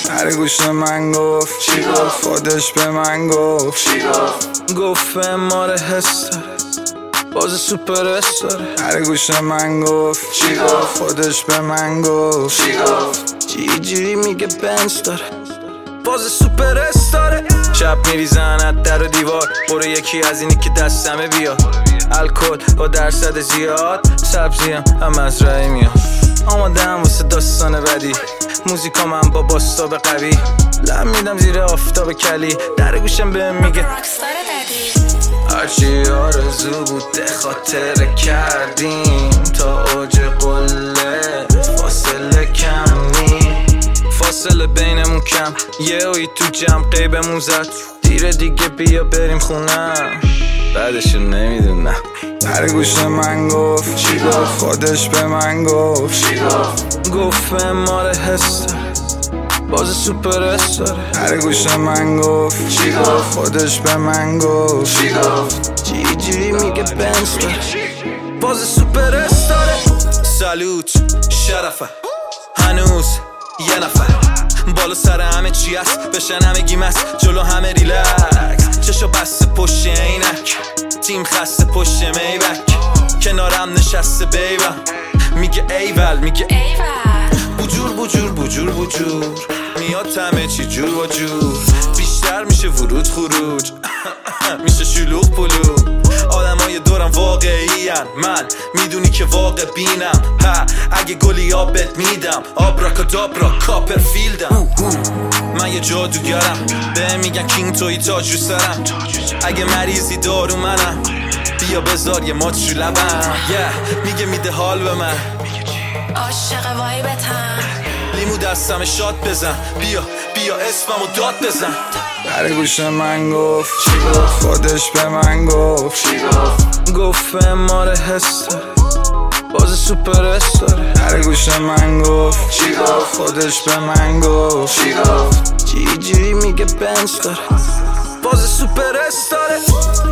هر گوش من گفت چی گفت خودش به من گفت چی گفت ماره حس داره باز سوپر استاره هر گوش من گفت چی گفت خودش به من گفت چی جی میگه بنز داره باز سوپر استاره شب میریزن از در و دیوار برو یکی از اینی که دستمه بیا الکل با درصد زیاد سبزیم هم از رای میاد آمادم واسه داستان بدی موزیکا من با باستاب قوی لب میدم زیر آفتاب کلی در گوشم بهم میگه هرچی آرزو بوده خاطره کردیم تا اوج قله فاصله کم نی فاصله بینمون کم یه اوی تو جمع قیبمون زد دیره دیگه بیا بریم خونم بعدشو نمیدونم در گوش من گفت چی گفت خودش به من گفت چی گفت ماره حس داره باز سوپر استاره هر گوش من گفت چی گفت خودش به من گفت چی جی میگه بنز داره باز سوپر استاره سالوت شرفه هنوز یه نفر بالا سر همه چی هست بشن همه گیم است جلو همه ریلکس چشو بسته پشت عینک تیم خسته پشت میبک کنارم نشسته بیبم میگه ایول میگه بجور بجور بجور بجور میاد همه چی جور و جور بیشتر میشه ورود خروج میشه شلوغ پلو آدمای دورم واقعی هن من میدونی که واقع بینم اگه گلی آبت میدم آبراکادابرا کاپرفیلدم من یه جادوگرم به میگن کینگ توی تاج رو سرم اگه مریضی دارو منم بیا بذار یه مات شو لبم میگه میده حال به من عاشق وایبتم لیمو دستم شات بزن بیا اسممو داد بزن در گوش من گفت چی گفت خودش به من گفت چی گفت ماره حس داره باز سوپر استاره هر گوش من گفت چی گفت خودش به من گفت چی جی میگه بنز داره باز سوپر استاره